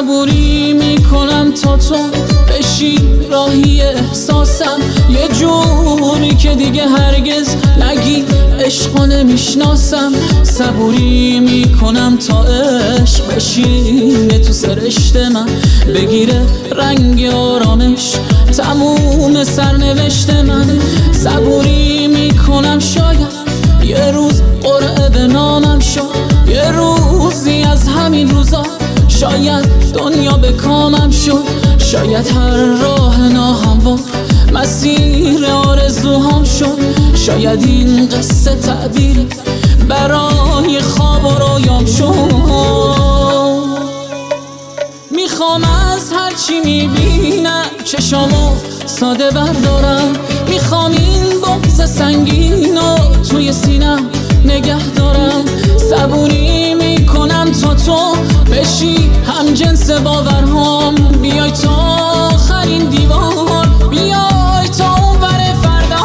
صبوری میکنم تا تو بشی راهی احساسم، یه جوری که دیگه هرگز نگی عشقو نمیشناسم. صبوری میکنم تا عشق بشینه تو سرشت من، بگیره رنگ آرامش تموم سرنوشت من. صبوری میکنم شاید یه روز قرعه به نامم شد، یه روزی از همین روزا شاید دنیا به کامم شد. شاید هر راه ناهموار مسیر آرزوهام شد، شاید این قصه تعبیر برای خواب و رویام شد. میخوام از هرچی میبینم چشامو ساده بردارم، میخوام این بغض سنگینو توی سینم نگه دارم. صبوری میکنم تا تو بشی هم جنس باورهام، بیای تا آخرین دیوار، بیای تا اونور فردا.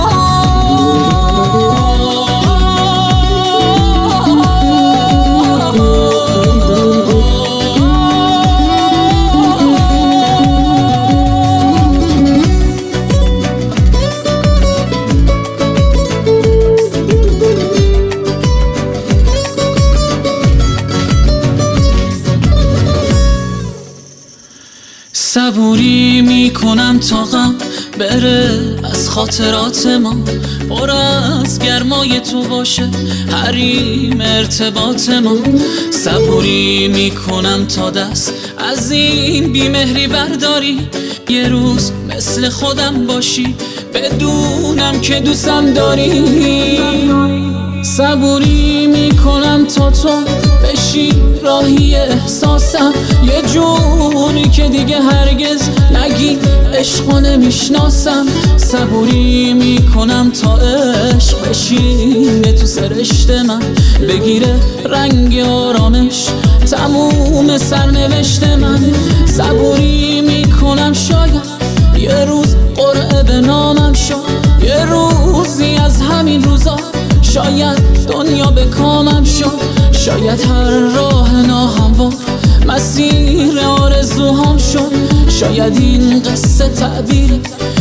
صبوری میکنم تا غم بره از خاطرات ما، پر از گرمای تو باشه حریم ارتباط ما. صبوری میکنم تا دست از این بیمهری برداری، یه روز مثل خودم باشی بدونم که دوستم داری. صبوری میکنم تا تو بشی راهی احساسم، یه جوری که دیگه هرگز نگی عشقو نمیشناسم. صبوری میکنم تا عشق بشینه تو سرشت من، بگیره رنگ آرامش تموم سرنوشت من. صبوری میکنم شاید یه روز قرعه به نامم شد، یه روزی از همین روزا شاید دنیا به کامم شد. شاید هر راه ناهموار مسیر آرزوهام شد، شاید این قصه تعبیر